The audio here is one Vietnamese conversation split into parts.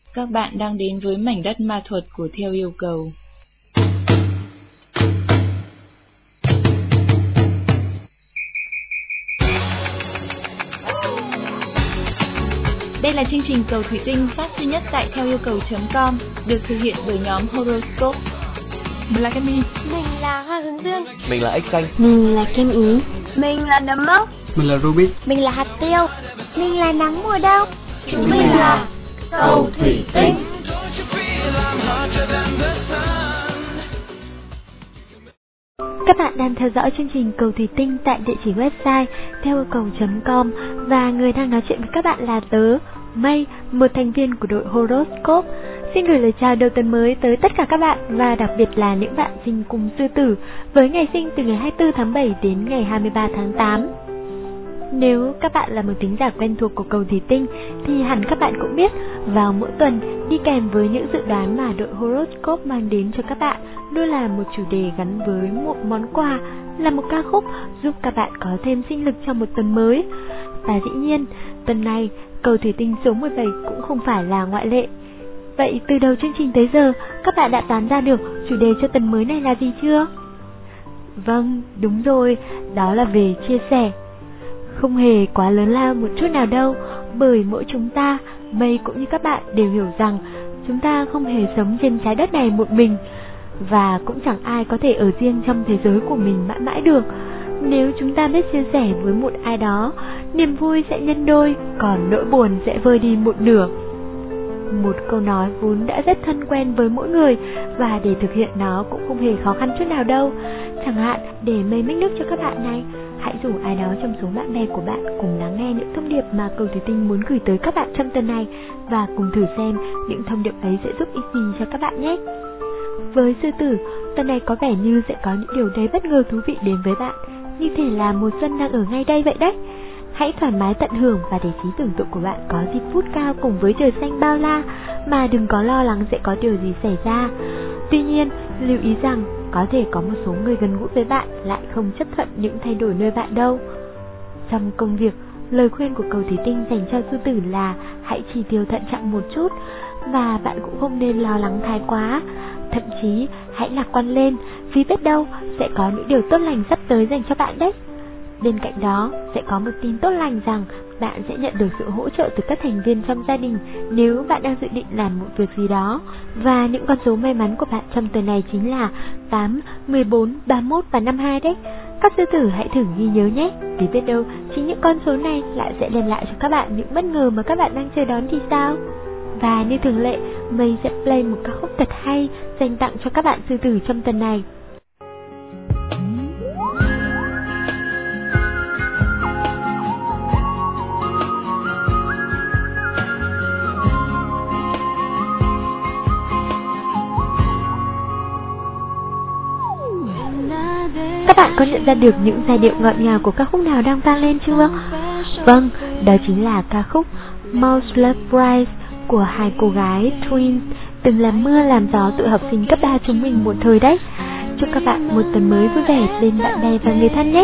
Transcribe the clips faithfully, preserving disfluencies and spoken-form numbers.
Các bạn đang đến với mảnh đất ma thuật của Theo Yêu Cầu. Đây là chương trình Cầu Thủy Tinh phát duy nhất tại theo yêu cầu chấm com, được thực hiện bởi nhóm Horoscope. Mình là Cami. Mình là Hoa Hướng Dương. Mình là Ếch Xanh. Mình là Kim Ý. Mình là Nấm Mốc. Mình là Rubik. Mình là Hạt Tiêu. Mình là Nắng Mùa Đông. Chúng mình là Cầu Thủy Tinh. Các bạn đang theo dõi chương trình Cầu Thủy Tinh tại địa chỉ website theo yêu cầu chấm com và người đang nói chuyện với các bạn là tớ, Mây, một thành viên của đội Horoscope. Xin gửi lời chào đầu tuần mới tới tất cả các bạn và đặc biệt là những bạn sinh cùng Sư Tử với ngày sinh từ ngày hai mươi tư tháng bảy đến ngày hai mươi ba tháng tám. Nếu các bạn là một thính giả quen thuộc của Cầu Thủy Tinh thì hẳn các bạn cũng biết vào mỗi tuần đi kèm với những dự đoán mà đội Horoscope mang đến cho các bạn luôn là một chủ đề gắn với một món quà, là một ca khúc giúp các bạn có thêm sinh lực cho một tuần mới. Và dĩ nhiên, tuần này Cầu Thủy Tinh số mười bảy cũng không phải là ngoại lệ. Vậy từ đầu chương trình tới giờ, các bạn đã đoán ra được chủ đề cho tuần mới này là gì chưa? Vâng, đúng rồi, đó là về chia sẻ. Không hề quá lớn lao một chút nào đâu, bởi mỗi chúng ta, Mây cũng như các bạn đều hiểu rằng chúng ta không hề sống trên trái đất này một mình, và cũng chẳng ai có thể ở riêng trong thế giới của mình mãi mãi được. Nếu chúng ta biết chia sẻ với một ai đó, niềm vui sẽ nhân đôi, còn nỗi buồn sẽ vơi đi một nửa. Một câu nói vốn đã rất thân quen với mỗi người, và để thực hiện nó cũng không hề khó khăn chút nào đâu. Chẳng hạn, để Mây mic nước cho các bạn này, hãy rủ ai đó trong số bạn bè của bạn cùng lắng nghe những thông điệp mà Cầu Thủy Tinh muốn gửi tới các bạn trong tuần này, và cùng thử xem những thông điệp ấy sẽ giúp ích gì cho các bạn nhé. Với Sư Tử, tuần này có vẻ như sẽ có những điều đầy bất ngờ thú vị đến với bạn, như thể là mùa xuân đang ở ngay đây vậy đấy. Hãy thoải mái tận hưởng và để trí tưởng tượng của bạn có giây phút cao cùng với trời xanh bao la, mà đừng có lo lắng sẽ có điều gì xảy ra. Tuy nhiên, lưu ý rằng có thể có một số người gần gũi với bạn lại không chấp thuận những thay đổi nơi bạn đâu. Trong công việc, lời khuyên của Cầu Thủy Tinh dành cho Sư Tử là hãy chi tiêu thận trọng một chút, và bạn cũng không nên lo lắng thái quá. Thậm chí hãy lạc quan lên, vì biết đâu sẽ có những điều tốt lành sắp tới dành cho bạn đấy. Bên cạnh đó, sẽ có một tin tốt lành rằng bạn sẽ nhận được sự hỗ trợ từ các thành viên trong gia đình nếu bạn đang dự định làm một việc gì đó. Và những con số may mắn của bạn trong tuần này chính là tám, mười bốn, ba mươi mốt và năm mươi hai đấy. Các Sư Tử hãy thử ghi nhớ nhé, vì biết đâu chính những con số này lại sẽ đem lại cho các bạn những bất ngờ mà các bạn đang chờ đón thì sao. Và như thường lệ, Mây sẽ play một ca khúc thật hay dành tặng cho các bạn Sư Tử trong tuần này. Các bạn có nhận ra được những giai điệu ngọt ngào của ca khúc nào đang vang lên chưa? Vâng, đó chính là ca khúc Most Love Prize của hai cô gái Twins, từng làm mưa làm gió tụi học sinh cấp ba chúng mình một thời đấy. Chúc các bạn một tuần mới vui vẻ bên bạn bè và người thân nhé.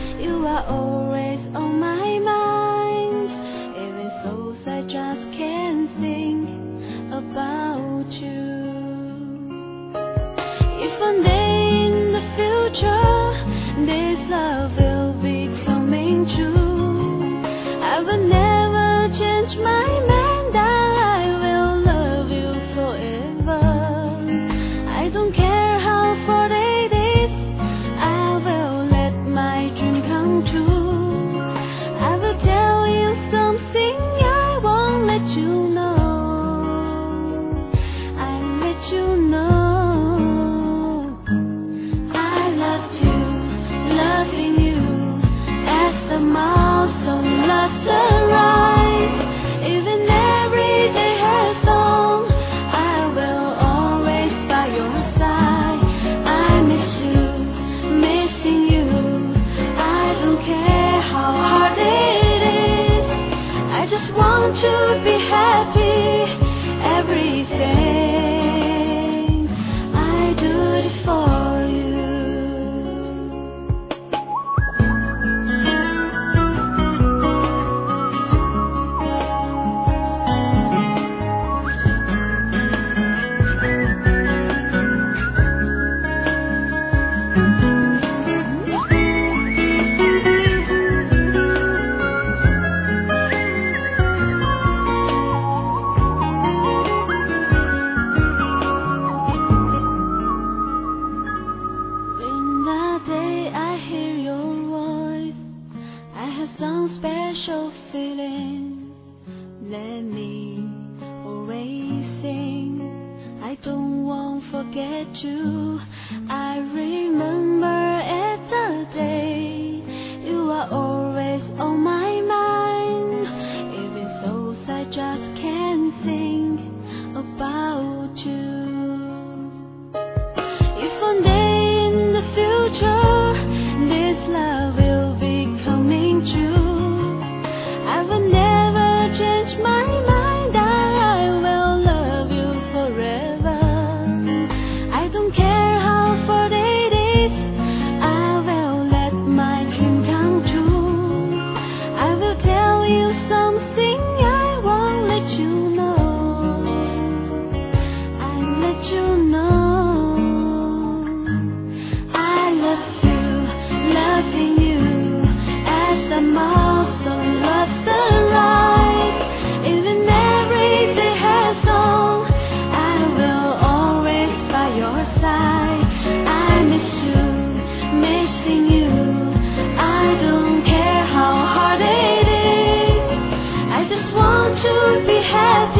This love will be coming true. I will never change my mind that I will love you forever. I don't care how far it is, I will let my dream come true. I will tell you something I won't let you know. I'll let you know. To be happy, everything I do it for you. forget you. I remember it's a day you are always on my mind. Even so, I just can't think about you. If one day in the future this love will be coming true, I will never change my mind. I will love you forever. I don't care how far it is, I will let my dream come true. I will tell you something, I won't let you know. I'll let you know. I love you, loving you, as the mountain loves the rise. Even every day has gone, I will always by your side. I miss you, missing you. I don't care how hard it is, I just want to be happy.